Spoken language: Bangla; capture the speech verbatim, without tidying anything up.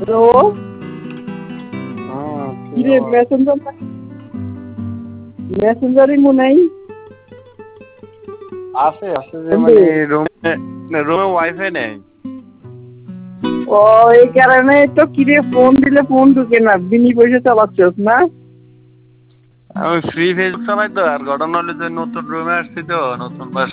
হ্যালো কিরে মেসেঞ্জার মেসেঞ্জারই মনে নাই আছে আছে যে মানে রুমে রুমে ওয়াইফাই নেই ও এই কারণে তো কিরে ফোন দিলে ফোন ঢুকে না বিনি পয়সা চালাচ্ছস না আমি ফ্রি ফেস চালাই তো আর ঘটনা হলো যে নতুন রুমে আসছি তো নতুন বাসা